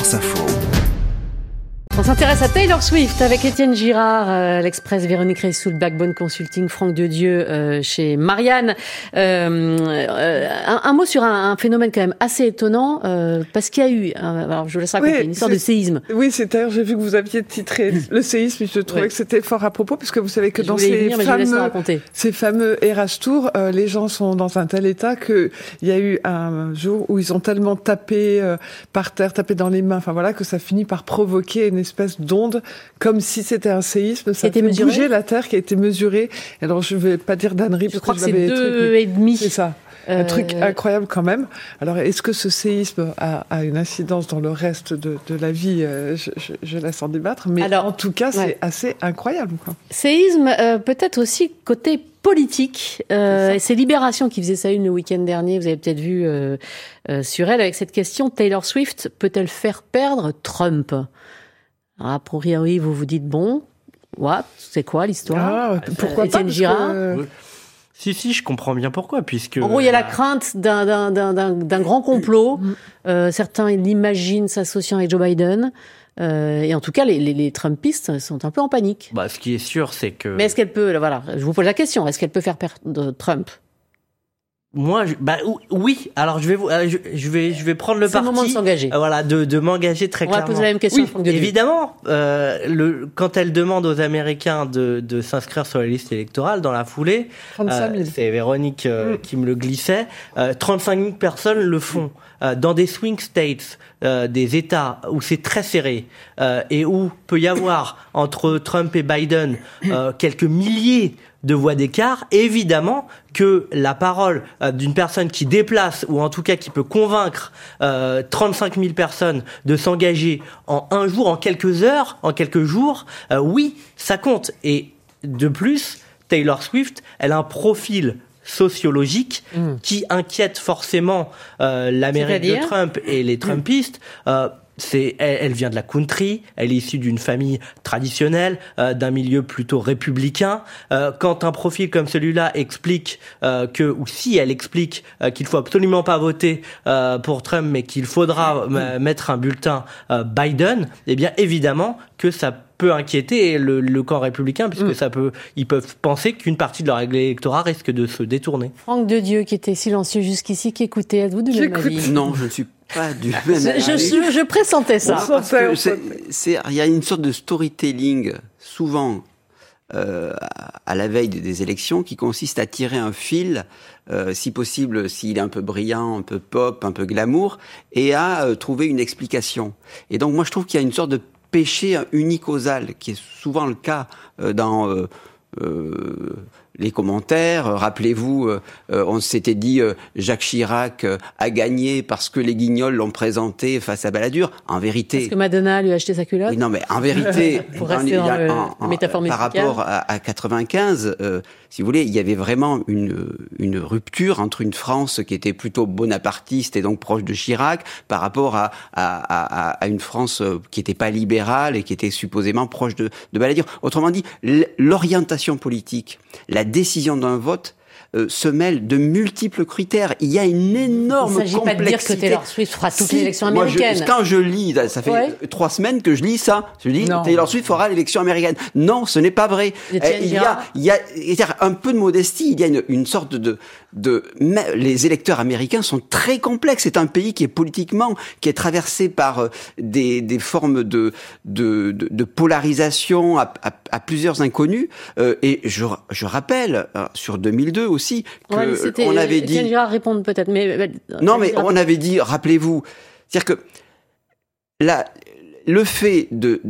France Info. On s'intéresse à Taylor Swift avec Étienne Girard, l'Express, Véronique Reissoul, Backbone Consulting, Franck Dedieu chez Marianne. Un mot sur un phénomène quand même assez étonnant, parce qu'il y a eu, alors je vous laisse raconter, une histoire de séisme. Oui, c'est d'ailleurs, j'ai vu que vous aviez titré le séisme, je trouvais que c'était fort à propos, puisque vous savez que dans ces fameux Eras Tour, les gens sont dans un tel état qu'il y a eu un jour où ils ont tellement tapé par terre, tapé dans les mains, enfin voilà, que ça finit par provoquer une espèce d'onde, comme si c'était un séisme. Ça fait bouger la terre, qui a été mesurée. Alors, je vais pas dire d'ânerie, je crois que c'est 2,5. C'est ça. Un truc incroyable quand même. Alors, est-ce que ce séisme a une incidence dans le reste de la vie? Je laisse en débattre. Mais alors, en tout cas, c'est assez incroyable, quoi. Séisme, peut-être aussi côté politique. Et c'est Libération qui faisait ça le week-end dernier. Vous avez peut-être vu sur elle avec cette question. Taylor Swift peut-elle faire perdre Trump? Alors, a priori, vous vous dites, bon, c'est quoi l'histoire? Pourquoi Étienne Girard Si, je comprends bien pourquoi, puisque... En gros, il y a la crainte d'un grand complot. Certains l'imaginent s'associant avec Joe Biden. Et en tout cas, les Trumpistes sont un peu en panique. Ce qui est sûr, c'est que... Mais est-ce qu'elle peut... Voilà, je vous pose la question. Est-ce qu'elle peut faire perdre Trump? Moi, oui. Alors, je vais prendre le parti. C'est le moment de s'engager. Voilà, de m'engager très clairement. On va poser la même question. Oui, évidemment. Quand elle demande aux Américains de s'inscrire sur la liste électorale dans la foulée, c'est Véronique qui me le glissait. 35 000 personnes le font dans des swing states, des États où c'est très serré et où peut y avoir entre Trump et Biden quelques milliers de voix d'écart. Évidemment que la parole d'une personne qui déplace, ou en tout cas qui peut convaincre 35 000 personnes de s'engager en un jour, en quelques heures, en quelques jours, oui, ça compte. Et de plus, Taylor Swift, elle a un profil sociologique qui inquiète forcément l'Amérique de Trump et les Trumpistes. Elle vient de la country, elle est issue d'une famille traditionnelle, d'un milieu plutôt républicain. Quand un profil comme celui-là explique si elle explique qu'il faut absolument pas voter pour Trump, mais qu'il faudra mettre un bulletin Biden, eh bien évidemment que ça peut inquiéter le camp républicain, puisque ils peuvent penser qu'une partie de leur électorat risque de se détourner. Franck Dedieu, qui était silencieux jusqu'ici, qui écoutait, êtes-vous du même avis? Non, je ne suis pas du même avis. Je pressentais ça. Il y a une sorte de storytelling, souvent à la veille des élections, qui consiste à tirer un fil, si possible, s'il est un peu brillant, un peu pop, un peu glamour, et à trouver une explication. Et donc moi je trouve qu'il y a une sorte de péché unicausal, qui est souvent le cas dans les commentaires. Rappelez-vous, on s'était dit Jacques Chirac a gagné parce que les Guignols l'ont présenté face à Balladur. En vérité... Parce que Madonna lui a acheté sa culotte? Oui, non, mais en vérité, pour rester dans le métaphore par rapport à 95, si vous voulez, il y avait vraiment une rupture entre une France qui était plutôt bonapartiste et donc proche de Chirac, par rapport à une France qui n'était pas libérale et qui était supposément proche de Balladur. Autrement dit, l'orientation politique, la décision d'un vote se mêle de multiples critères. Il y a une énorme complexité. Il ne s'agit pas de dire que Taylor Swift fera toutes les élections américaines. Quand je lis, ça fait 3 semaines que je lis ça. Je dis Taylor Swift fera l'élection américaine. Non, ce n'est pas vrai. Il y a un peu de modestie. Il y a une sorte les électeurs américains sont très complexes. C'est un pays qui est traversé par des formes de polarisation à plusieurs inconnus. Et je rappelle, sur 2002 aussi, on avait dit... Étienne répondre peut-être, mais... Non, mais on avait dit, rappelez-vous, c'est-à-dire que le fait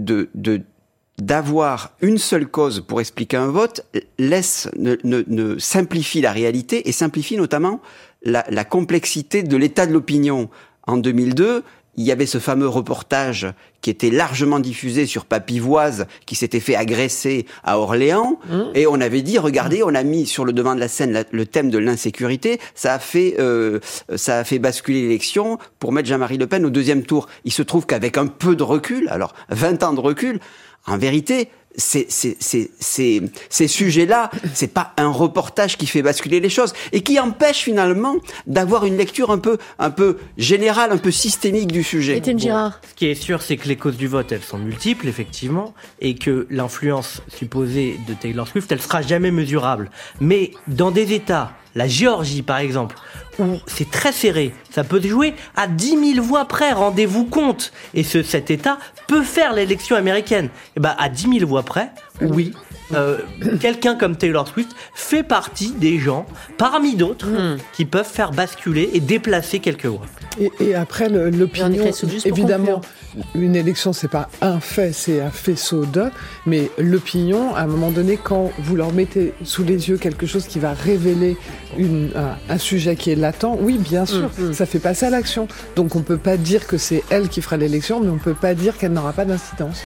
d'avoir une seule cause pour expliquer un vote ne simplifie la réalité et simplifie notamment la complexité de l'état de l'opinion. En 2002, il y avait ce fameux reportage qui était largement diffusé sur Papivoise, qui s'était fait agresser à Orléans, et on avait dit, regardez, on a mis sur le devant de la scène le thème de l'insécurité, ça a fait basculer l'élection pour mettre Jean-Marie Le Pen au deuxième tour. Il se trouve qu'avec un peu de recul, alors 20 ans de recul, en vérité, ces sujets-là, c'est pas un reportage qui fait basculer les choses et qui empêche finalement d'avoir une lecture un peu générale, un peu systémique du sujet. Étienne Girard. Ce qui est sûr, c'est que les causes du vote, elles sont multiples, effectivement, et que l'influence supposée de Taylor Swift, elle sera jamais mesurable. Mais dans des États, la Géorgie par exemple, où c'est très serré, ça peut jouer à 10 000 voix près, rendez-vous compte. Et cet État peut faire l'élection américaine. Et ben à 10 000 voix près, oui. Quelqu'un comme Taylor Swift fait partie des gens, parmi d'autres, qui peuvent faire basculer et déplacer quelques voix. Et après, l'opinion, évidemment, une élection, c'est pas un fait, c'est un faisceau de, mais l'opinion, à un moment donné, quand vous leur mettez sous les yeux quelque chose qui va révéler un sujet qui est latent, oui, bien sûr, ça fait passer à l'action. Donc on peut pas dire que c'est elle qui fera l'élection, mais on peut pas dire qu'elle n'aura pas d'incidence.